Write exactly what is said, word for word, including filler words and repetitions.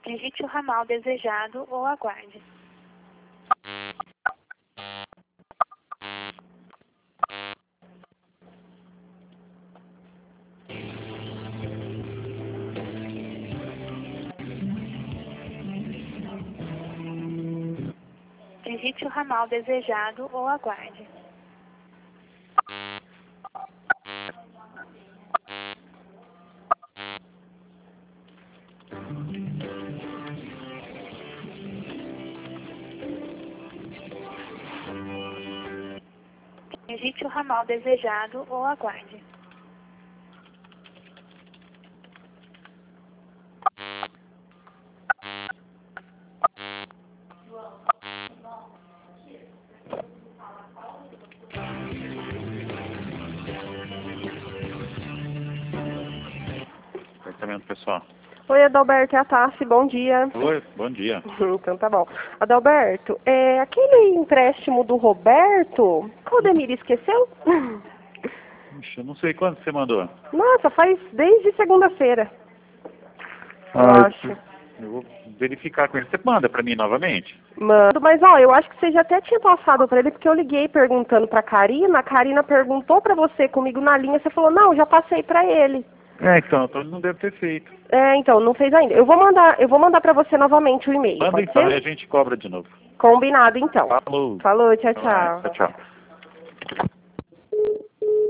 Digite o ramal desejado ou aguarde. Digite o ramal desejado ou aguarde. Digite o ramal desejado ou aguarde. Departamento pessoal. Oi, Adalberto, é a Tassi, bom dia. Oi, bom dia. Então tá bom. Adalberto, é, aquele empréstimo do Roberto, o Aldemir esqueceu? Ixi, eu não sei quando você mandou. Nossa, faz desde segunda-feira, eu Ah, acho. eu vou verificar com ele. Você manda pra mim novamente? Mando, mas ó, eu acho que você já até tinha passado pra ele, porque eu liguei perguntando pra Karina, a Karina perguntou pra você comigo na linha, você falou, não, já passei pra ele. É, então, então ele não deve ter feito. É, então, não fez ainda. Eu vou mandar, eu vou mandar pra você novamente o e-mail, Manda pode então ser? e a gente cobra de novo. Combinado, então. Falou. Falou, tchau, Até mais. tchau. Tchau, tchau.